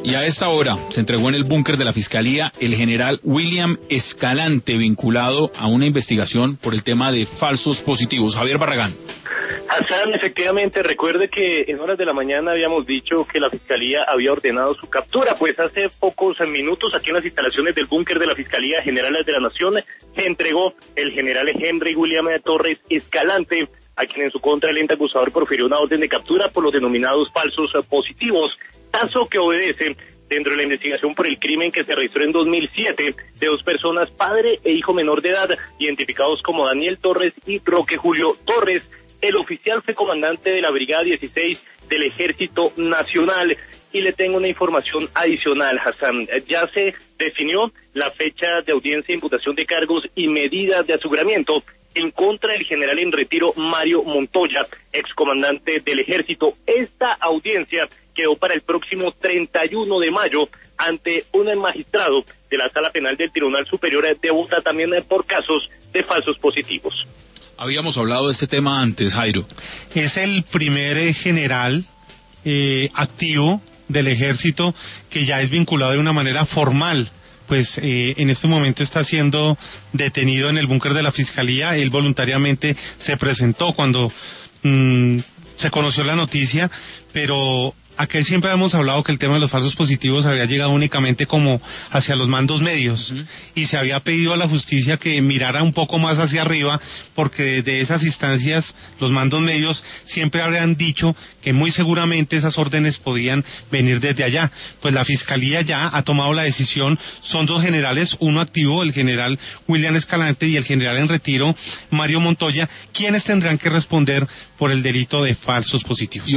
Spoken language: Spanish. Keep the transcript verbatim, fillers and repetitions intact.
Y a esta hora se entregó en el búnker de la Fiscalía el general William Escalante, vinculado a una investigación por el tema de falsos positivos. Javier Barragán. Hassan, efectivamente, recuerde que en horas de la mañana habíamos dicho que la Fiscalía había ordenado su captura, pues hace pocos minutos aquí en las instalaciones del búnker de la Fiscalía General de la Nación se entregó el general Henry William Torres Escalante, a quien en su contra el ente acusador profirió una orden de captura por los denominados falsos positivos, caso que obedece dentro de la investigación por el crimen que se registró en dos mil siete de dos personas, padre e hijo menor de edad, identificados como Daniel Torres y Roque Julio Torres. El oficial fue comandante de la Brigada dieciséis del Ejército Nacional. Y le tengo una información adicional, Hassan. Ya se definió la fecha de audiencia de imputación de cargos y medidas de aseguramiento en contra del general en retiro Mario Montoya, excomandante del Ejército. Esta audiencia quedó para el próximo treinta y uno de mayo ante un magistrado de la Sala Penal del Tribunal Superior de Bogotá, también por casos de falsos positivos. Habíamos hablado de este tema antes, Jairo. Es el primer eh, general eh, activo del Ejército que ya es vinculado de una manera formal. Pues eh, en este momento está siendo detenido en el búnker de la Fiscalía. Él voluntariamente se presentó cuando mmm, se conoció la noticia, pero aquí siempre hemos hablado que el tema de los falsos positivos había llegado únicamente como hacia los mandos medios, uh-huh. y se había pedido a la justicia que mirara un poco más hacia arriba, porque desde esas instancias los mandos medios siempre habrían dicho que muy seguramente esas órdenes podían venir desde allá. Pues la Fiscalía ya ha tomado la decisión, son dos generales, uno activo, el general William Escalante, y el general en retiro Mario Montoya, quienes tendrán que responder por el delito de falsos positivos.